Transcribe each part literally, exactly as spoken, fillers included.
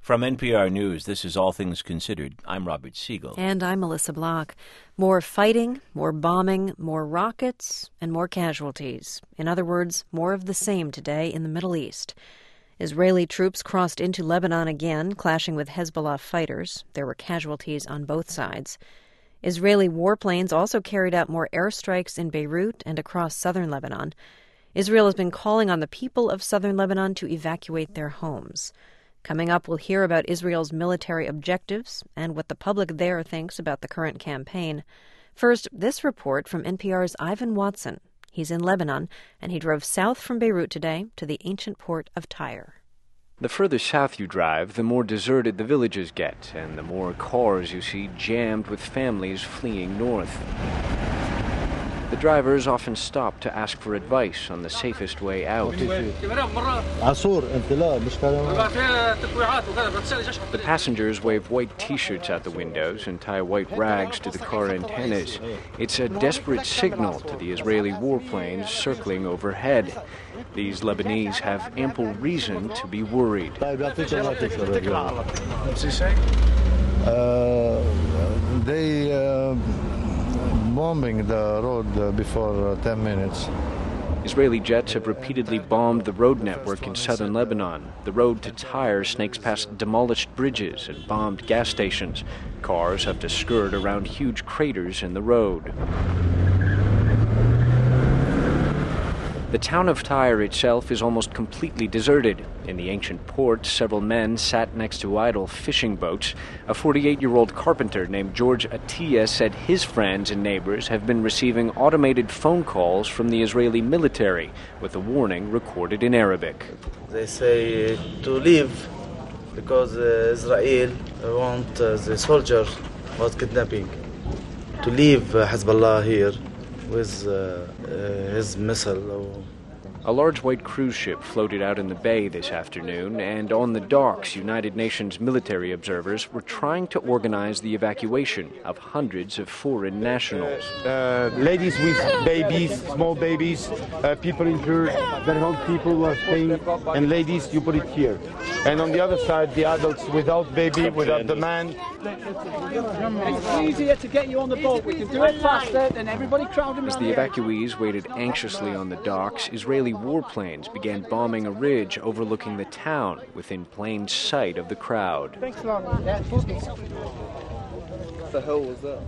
From N P R News, this is All Things Considered. I'm Robert Siegel. And I'm Melissa Block. More fighting, more bombing, more rockets, and more casualties. In other words, more of the same today in the Middle East. Israeli troops crossed into Lebanon again, clashing with Hezbollah fighters. There were casualties on both sides. Israeli warplanes also carried out more airstrikes in Beirut and across southern Lebanon. Israel has been calling on the people of southern Lebanon to evacuate their homes. Coming up, we'll hear about Israel's military objectives and what the public there thinks about the current campaign. First, this report from N P R's Ivan Watson. He's in Lebanon, and he drove south from Beirut today to the ancient port of Tyre. The further south you drive, the more deserted the villages get, and the more cars you see jammed with families fleeing north. The drivers often stop to ask for advice on the safest way out. The passengers wave white T-shirts out the windows and tie white rags to the car antennas. It's a desperate signal to the Israeli warplanes circling overhead. These Lebanese have ample reason to be worried. Uh, they... Uh, bombing the road uh, before uh, ten minutes. Israeli jets have repeatedly bombed the road network in southern Lebanon. The road to Tyre snakes past demolished bridges and bombed gas stations. Cars have to skirt around huge craters in the road. The town of Tyre itself is almost completely deserted. In the ancient port, several men sat next to idle fishing boats. A forty-eight-year-old carpenter named George Atiyah said his friends and neighbors have been receiving automated phone calls from the Israeli military, with a warning recorded in Arabic. They say to leave because uh, Israel want uh, the soldier was kidnapping. To leave uh, Hezbollah here with uh, uh, his missile. A large white cruise ship floated out in the bay this afternoon, and on the docks, United Nations military observers were trying to organize the evacuation of hundreds of foreign nationals. Uh, ladies with babies, small babies, uh, people injured, very old people who are staying, and ladies, you put it here. And on the other side, the adults without baby, without the man. It's easier to get you on the boat. We can do it faster than everybody crowding. As the evacuees waited anxiously on the docks, Israeli warplanes began bombing a ridge overlooking the town within plain sight of the crowd. Thanks a lot. What the hell was that?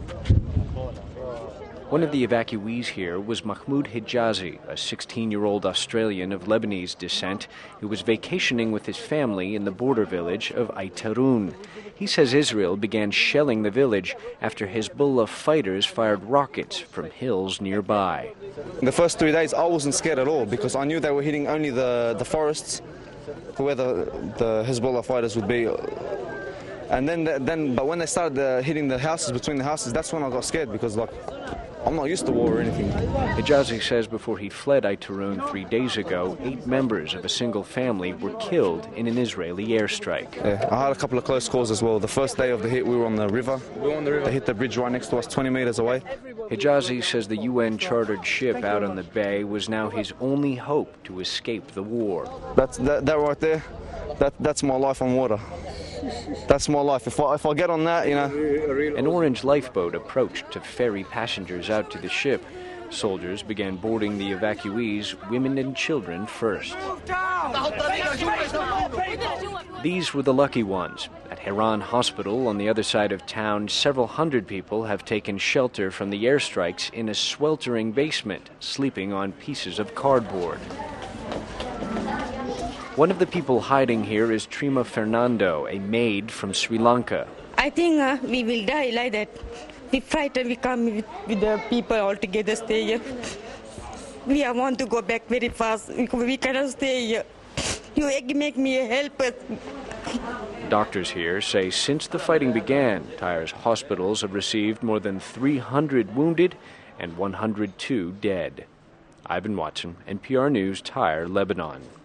One of the evacuees here was Mahmoud Hijazi, a sixteen-year-old Australian of Lebanese descent who was vacationing with his family in the border village of Aitarun. He says Israel began shelling the village after Hezbollah fighters fired rockets from hills nearby. In the first three days, I wasn't scared at all because I knew they were hitting only the, the forests where the, the Hezbollah fighters would be. And then, then, but when they started uh, hitting the houses, between the houses, that's when I got scared because, like, I'm not used to war or anything. Hijazi says before he fled Aitarun three days ago, eight members of a single family were killed in an Israeli airstrike. Yeah, I had a couple of close calls as well. The first day of the hit, we were on the river. We were on the river. They hit the bridge right next to us, twenty meters away. Hijazi says the U N-chartered ship out on the bay was now his only hope to escape the war. That's, that, that right there, that, that's my life on water. That's my life. If I, if I get on that, you know. An orange lifeboat approached to ferry passengers out to the ship. Soldiers began boarding the evacuees, women and children first. These were the lucky ones. At Haran Hospital on the other side of town, several hundred people have taken shelter from the airstrikes in a sweltering basement, sleeping on pieces of cardboard. One of the people hiding here is Trima Fernando, a maid from Sri Lanka. I think uh, we will die like that. We fight and we come with, with the people all together stay here. We want to go back very fast because we cannot stay here. You make me help us. Doctors here say since the fighting began, Tyre's hospitals have received more than three hundred wounded and one hundred two dead. Ivan Watson, N P R News, Tyre, Lebanon.